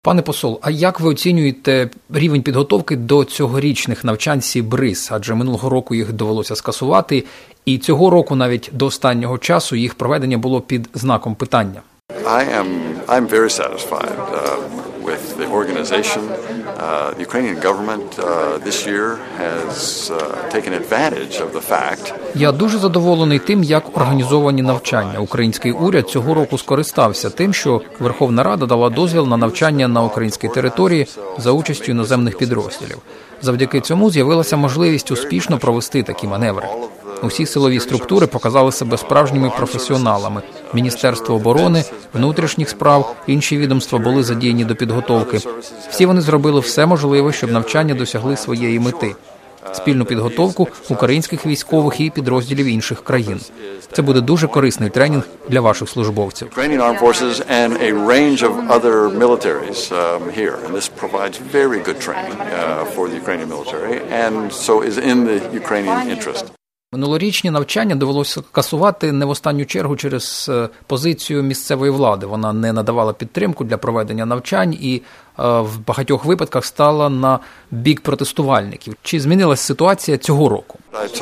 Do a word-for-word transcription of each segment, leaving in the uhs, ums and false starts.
Пане посол, а як ви оцінюєте рівень підготовки до цьогорічних навчань Сі Бриз? Адже минулого року їх довелося скасувати, і цього року навіть до останнього часу їх проведення було під знаком питання. I am I'm very satisfied uh, with the organization. Uh, the Ukrainian government uh, this year has uh, taken advantage of the fact. Я дуже задоволений тим, як організовані навчання. Український уряд цього року скористався тим, що Верховна Рада дала дозвіл на навчання на українській території за участю іноземних підрозділів. Завдяки цьому з'явилася можливість успішно провести такі маневри. Усі силові структури показали себе справжніми професіоналами. Міністерство оборони, внутрішніх справ, інші відомства були задіяні до підготовки. Всі вони зробили все можливе, щоб навчання досягли своєї мети – спільну підготовку українських військових і підрозділів інших країн. Це буде дуже корисний тренінг для ваших службовців. Минулорічні навчання довелося скасувати не в останню чергу через позицію місцевої влади. Вона не надавала підтримку для проведення навчань і в багатьох випадках стала на бік протестувальників. Чи змінилася ситуація цього року?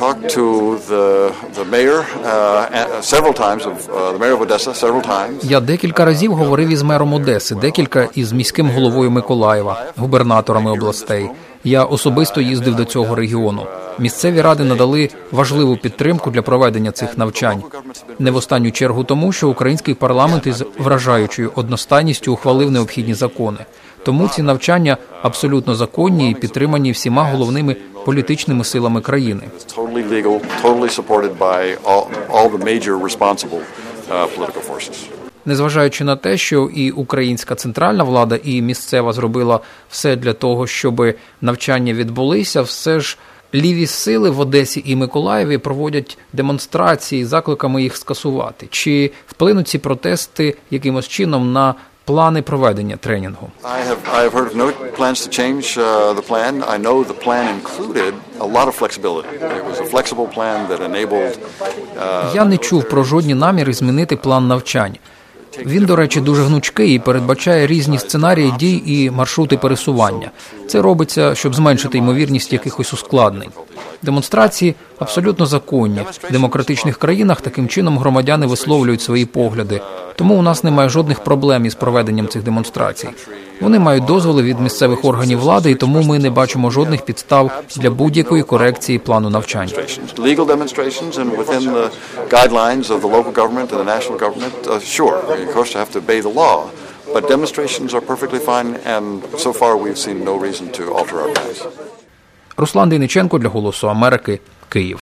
Я декілька разів говорив із мером Одеси, декілька із міським головою Миколаєва, губернаторами областей. Я особисто їздив до цього регіону. Місцеві ради надали важливу підтримку для проведення цих навчань. Не в останню чергу тому, що український парламент із вражаючою одностайністю ухвалив необхідні закони. Тому ці навчання абсолютно законні і підтримані всіма головними політичними силами країни. Незважаючи на те, що і українська центральна влада, і місцева зробила все для того, щоб навчання відбулися, все ж ліві сили в Одесі і Миколаєві проводять демонстрації з закликами їх скасувати. Чи вплинуть ці протести якимось чином на плани проведення тренінгу? Я не чув про жодні наміри змінити план навчань. Він, до речі, дуже гнучкий і передбачає різні сценарії дій і маршрути пересування. Це робиться, щоб зменшити ймовірність якихось ускладнень. Демонстрації абсолютно законні. В демократичних країнах таким чином громадяни висловлюють свої погляди. Тому у нас немає жодних проблем із проведенням цих демонстрацій. Вони мають дозволи від місцевих органів влади, і тому ми не бачимо жодних підстав для будь-якої корекції плану навчань. Руслан Дейниченко для «Голосу Америки», Київ.